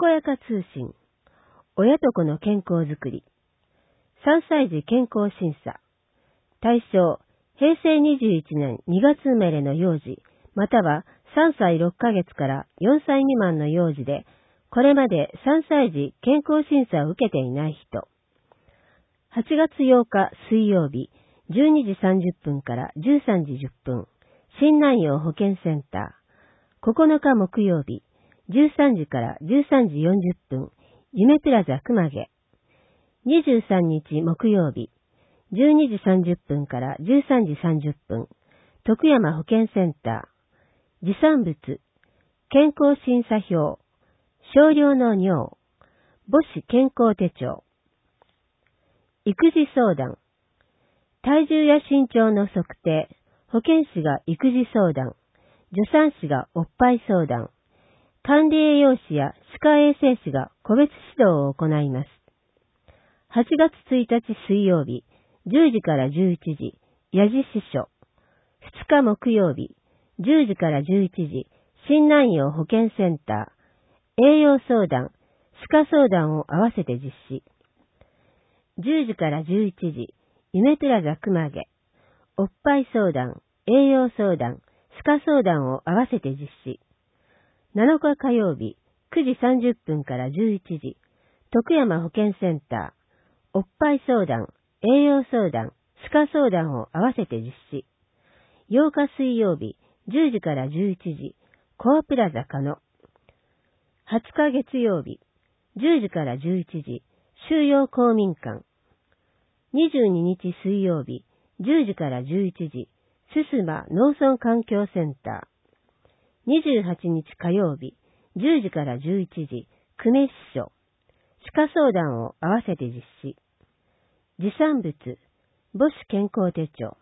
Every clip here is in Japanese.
こやか通信、親と子の健康づくり、3歳児健康審査、対象、平成21年2月生まれの幼児、または3歳6ヶ月から4歳未満の幼児で、これまで3歳児健康審査を受けていない人。8月8日水曜日、12時30分から13時10分、新南陽保健センター。9日木曜日、13時から13時40分、夢プラザ熊毛。23日木曜日、12時30分から13時30分、徳山保健センター。持参物、健康審査票、少量の尿、母子健康手帳。育児相談、体重や身長の測定、保健師が育児相談、助産師がおっぱい相談、管理栄養士や歯科衛生士が個別指導を行います。8月1日水曜日、10時から11時、矢地支所。2日木曜日、10時から11時、新南陽保健センター。栄養相談、歯科相談を合わせて実施。10時から11時、夢プラザ熊毛。おっぱい相談、栄養相談、歯科相談を合わせて実施。7日火曜日、9時30分から11時、徳山保健センター。おっぱい相談、栄養相談、歯科相談を合わせて実施。8日水曜日、10時から11時、コアプラザ加野。20日月曜日、10時から11時、収容公民館。22日水曜日、10時から11時、すすま農村環境センター。28日火曜日、10時から11時、久米支所。歯科相談を合わせて実施。持参物、母子健康手帳。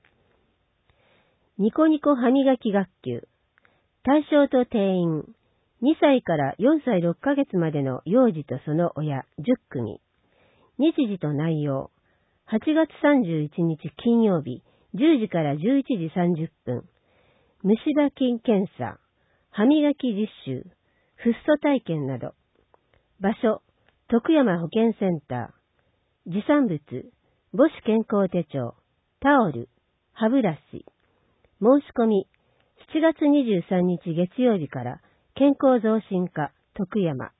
ニコニコ歯磨き学級。対象と定員、2歳から4歳6ヶ月までの幼児とその親10組。日時と内容、8月31日金曜日、10時から11時30分。虫歯菌検査、歯磨き実習、フッ素体験など。場所、徳山保健センター。持参物、母子健康手帳、タオル、歯ブラシ。申し込み、7月23日月曜日から健康増進課、徳山。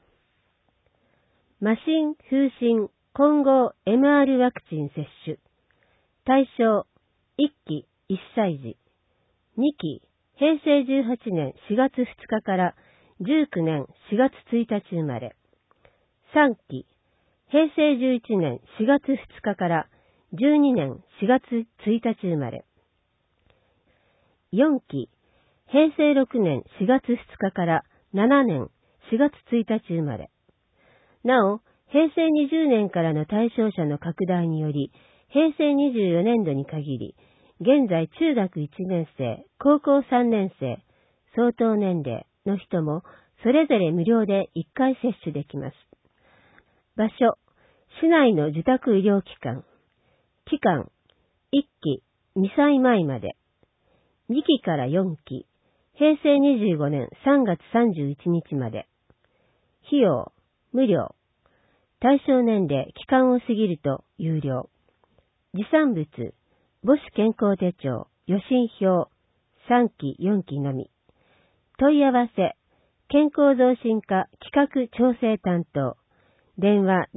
麻疹、風疹、混合 MR ワクチン接種。対象、1期1歳児。2期、平成18年4月2日から19年4月1日生まれ。3期、平成11年4月2日から12年4月1日生まれ。4期、平成6年4月2日から7年4月1日生まれ。なお、平成20年からの対象者の拡大により、平成24年度に限り、現在中学1年生、高校3年生、相当年齢の人もそれぞれ無料で1回接種できます。場所、市内の受託医療機関。期間、1期2歳前まで。2期から4期、平成25年3月31日まで。費用、無料。対象年齢、期間を過ぎると有料。持参物、母子健康手帳、予診票、3期4期のみ。問い合わせ、健康増進課企画調整担当。電話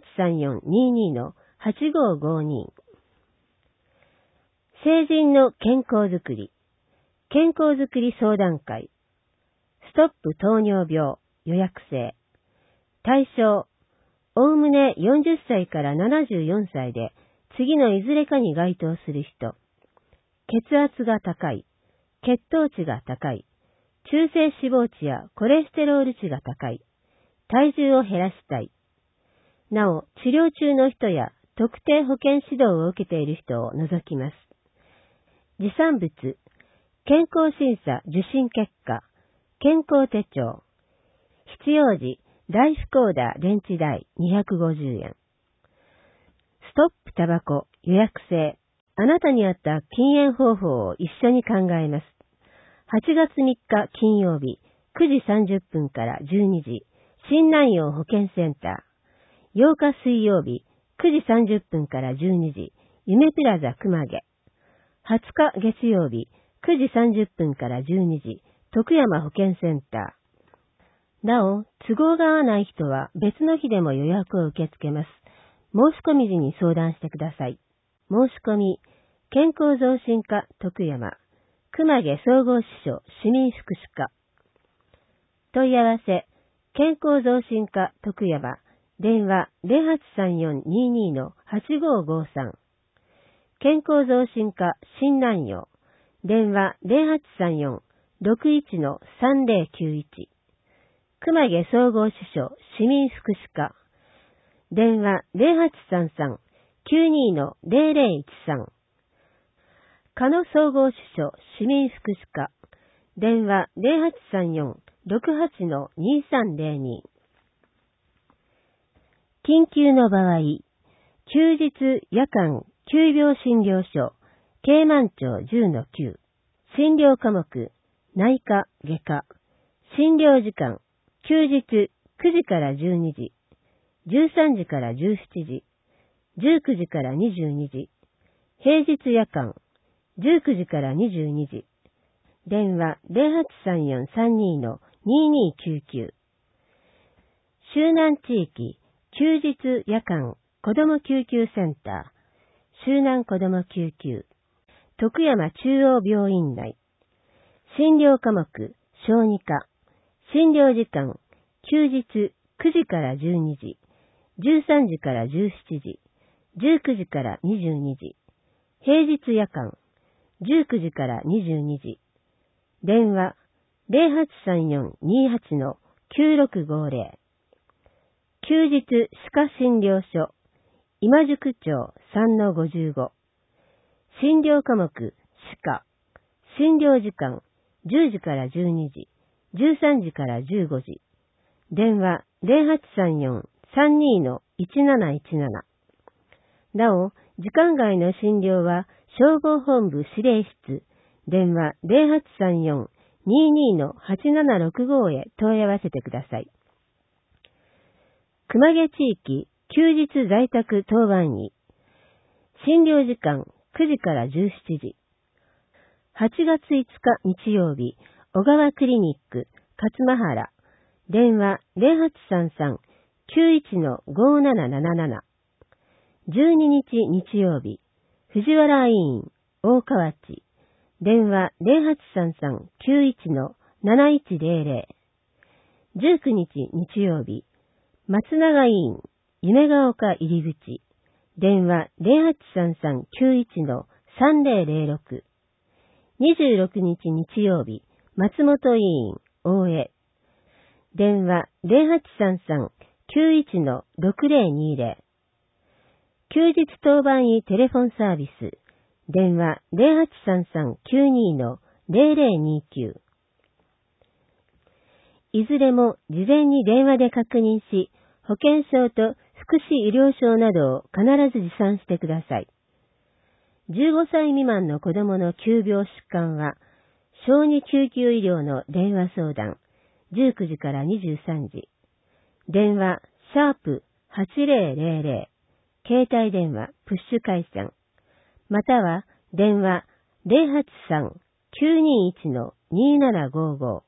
0834-22-8552。成人の健康づくり。健康づくり相談会。ストップ糖尿病予約制。対象、おおむね40歳から74歳で次のいずれかに該当する人。血圧が高い、血糖値が高い、中性脂肪値やコレステロール値が高い、体重を減らしたい。なお、治療中の人や特定保健指導を受けている人を除きます。持参物、健康審査受診結果、健康手帳。必要時、ライフコーダー電池代250円。ストップタバコ予約制。あなたに合った禁煙方法を一緒に考えます。8月3日金曜日9時30分から12時、 新南陽保健センター。8日水曜日9時30分から12時、夢プラザ熊毛。20日月曜日9時30分から12時、徳山保健センター。なお、都合が合わない人は別の日でも予約を受け付けます。申し込み時に相談してください。申し込み、健康増進課徳山、熊毛総合支所市民福祉課。問い合わせ、健康増進課徳山、電話 0834-22-8553。健康増進課新南陽、電話 0834-61-3091。熊毛総合支所市民福祉課、電話 0833-92-0013。加野総合支所市民福祉課、電話 0834-68-2302。緊急の場合、休日夜間急病診療所、京満町 10-9。診療科目、内科、外科。診療時間、休日9時から12時、13時から17時、19時から22時、平日夜間、19時から22時、電話 0834-32-2299。周南地域、休日夜間子ども救急センター、周南子ども救急、徳山中央病院内。診療科目、小児科。診療時間、休日9時から12時、13時から17時、19時から22時、平日夜間、19時から22時、電話 0834-28-9650。休日歯科診療所、今宿町 3-55。診療科目、歯科。診療時間、10時から12時、13時から15時。電話 0834-32-1717。なお、時間外の診療は消防本部指令室、電話 0834-22-8765 へ問い合わせてください。熊毛地域休日在宅当番医。診療時間9時から17時。8月5日日曜日、小川クリニック、勝間原。電話 0833-91-5777。12日日曜日、藤原医院、大河内。電話 0833-91-7100。19日日曜日、松永医院、夢ヶ丘入口。電話 0833-91-3006。26日日曜日、松本医院、大江。電話 0833-91-6020。休日当番医テレフォンサービス。電話 0833-92-0029。いずれも事前に電話で確認し、保険証と福祉医療証などを必ず持参してください。15歳未満の子供の急病疾患は、小児救急医療の電話相談、19時から23時。電話、#8000、携帯電話、プッシュ回線。または、電話、083-921-2755。